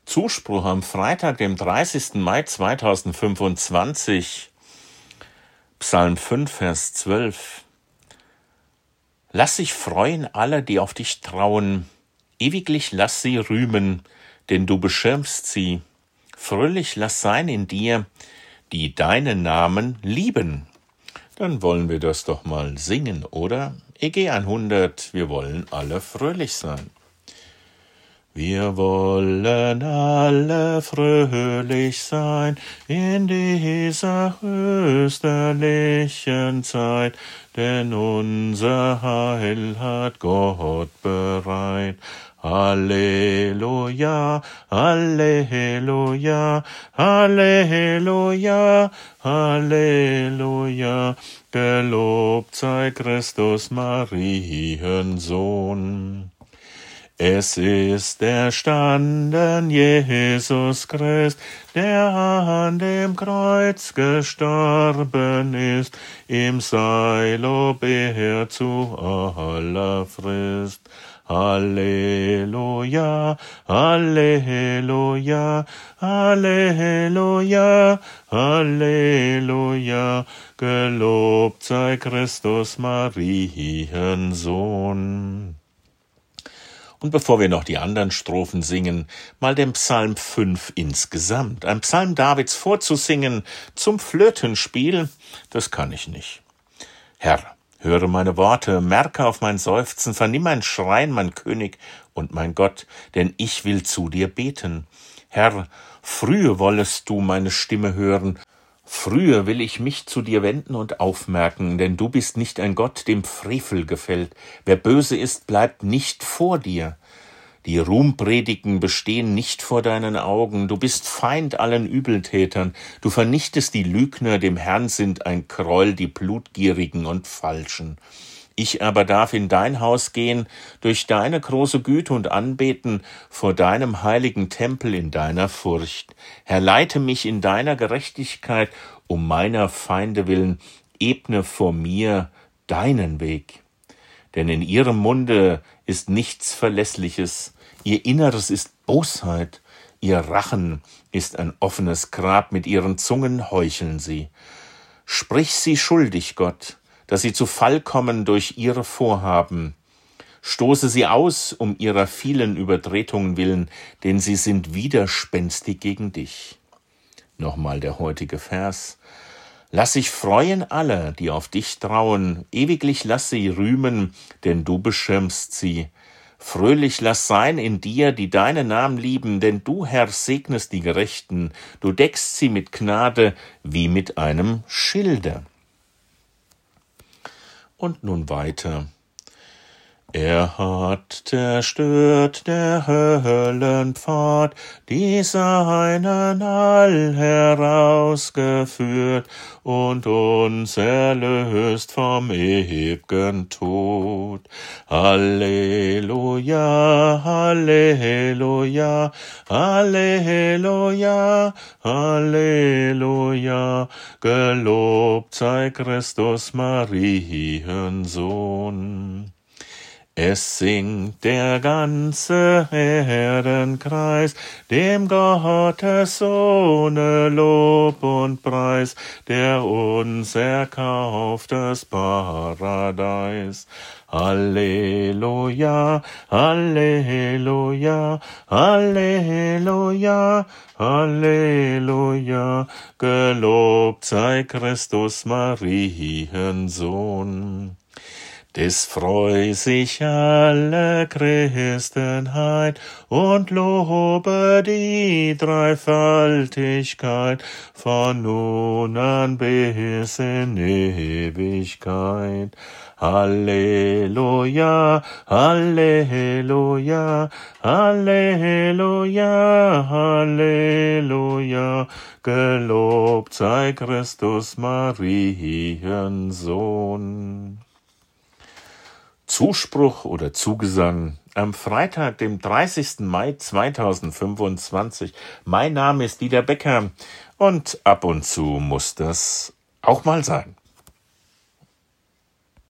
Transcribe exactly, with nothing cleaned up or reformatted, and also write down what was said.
Zuspruch am Freitag, dem dreißigsten Mai zweitausendfünfundzwanzig, Psalm fünf, Vers zwölf. Lass sich freuen alle, die auf dich trauen, ewiglich lass sie rühmen, denn du beschirmst sie. Fröhlich lass sein in dir, die deinen Namen lieben. Dann wollen wir das doch mal singen, oder? E G hundert, wir wollen alle fröhlich sein. Wir wollen alle fröhlich sein in dieser österlichen Zeit, denn unser Heil hat Gott bereit. Halleluja, Halleluja, Halleluja, Halleluja, gelobt sei Christus Mariensohn. Es ist erstanden Jesus Christ, der an dem Kreuz gestorben ist, ihm sei Lob Ehre zu aller Frist. Halleluja, Halleluja, Halleluja, Halleluja, gelobt sei Christus Mariensohn. Und bevor wir noch die anderen Strophen singen, mal den Psalm fünf insgesamt. Ein Psalm Davids vorzusingen zum Flötenspiel, das kann ich nicht. Herr, höre meine Worte, merke auf mein Seufzen, vernimm mein Schreien, mein König und mein Gott, denn ich will zu dir beten. Herr, frühe wollest du meine Stimme hören, frühe will ich mich zu dir wenden und aufmerken, denn du bist nicht ein Gott, dem Frevel gefällt. Wer böse ist, bleibt nicht vor dir. Die Ruhmpredigen bestehen nicht vor deinen Augen. Du bist Feind allen Übeltätern. Du vernichtest die Lügner, dem Herrn sind ein Gräuel die Blutgierigen und Falschen. Ich aber darf in dein Haus gehen, durch deine große Güte und anbeten, vor deinem heiligen Tempel in deiner Furcht. Herr, leite mich in deiner Gerechtigkeit, um meiner Feinde willen, ebne vor mir deinen Weg. Denn in ihrem Munde ist nichts Verlässliches, ihr Inneres ist Bosheit, ihr Rachen ist ein offenes Grab, mit ihren Zungen heucheln sie. Sprich sie schuldig, Gott, dass sie zu Fall kommen durch ihre Vorhaben. Stoße sie aus um ihrer vielen Übertretungen willen, denn sie sind widerspenstig gegen dich. Nochmal der heutige Vers. Lass sich freuen alle, die auf dich trauen, ewiglich lass sie rühmen, denn du beschirmst sie. Fröhlich lass sein in dir, die deinen Namen lieben, denn du, Herr, segnest die Gerechten, du deckst sie mit Gnade wie mit einem Schilde. Und nun weiter. Er hat zerstört der Höllenpfad, die seinen all herausgeführt und uns erlöst vom ew'gen Tod. Halleluja, Halleluja, Halleluja, Halleluja, gelobt sei Christus Mariensohn. Es singt der ganze Erdenkreis, dem Gottessohne Lob und Preis, der uns erkauft das Paradies. Halleluja, Halleluja, Halleluja, Halleluja, gelobt sei Christus Mariensohn. Des freu sich alle Christenheit und lobe die Dreifaltigkeit von nun an bis in Ewigkeit. Halleluja, Halleluja, Halleluja, Halleluja, gelobt sei Christus Mariensohn. Zuspruch oder Zugesang am Freitag, dem dreißigsten Mai zweitausendfünfundzwanzig. Mein Name ist Dieter Becker und ab und zu muss das auch mal sein.